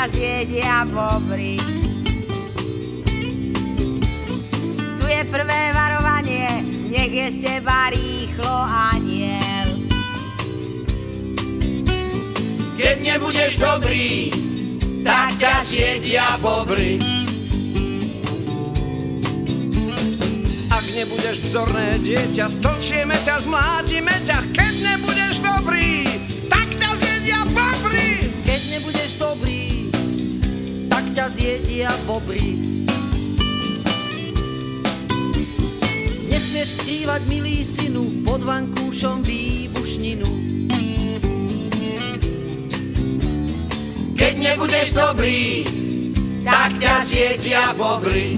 ťa zjedia bobry. Tu je prvé varovanie, nech je z teba rýchlo aniel. Keď nebudeš dobrý, tak ťa zjedia bobry. Ak nebudeš vzorné dieťa, stolčieme ťa, zmlátime ťa. Keď nebudeš dobrý, tak ťa zjedia bobry. Keď nebudeš dobrý, tak ťa zjedia bobry. Nesmieš skrývať, milý synu, pod vankúšom výbušninu. Keď nebudeš dobrý, tak ťa zjedia bobry.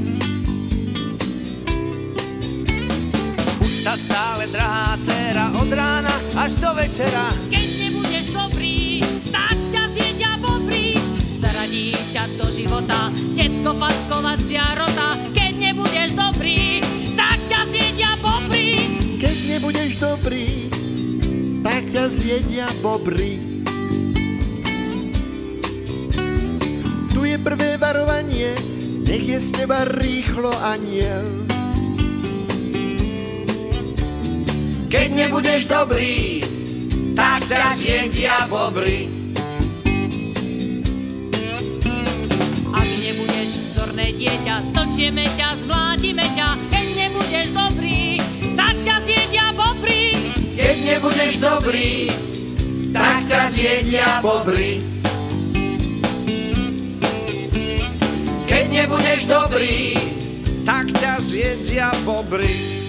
Už sa stále drahá dcéra od rána až do večera. Keď nebudeš dobrý, tak ťa zjedia bobry. Zaradí ťa do života detsko fackovacia rota. Keď nebudeš dobrý, tak ťa zjedia bobry. Keď nebudeš dobrý, tak ťa zjedia bobry. Tu je prvé varovanie, nech je z teba rýchlo aniel. Keď nebudeš dobrý, tak ťa zjedia bobry. Ak nebudeš vzorné dieťa, stolčieme ťa, zmlátime ťa. Keď nebudeš dobrý, tak ťa zjedia bobry. Keď nebudeš dobrý, tak ťa zjedia bobry. Keď nebudeš dobrý, Tak ťa zjedia bobry.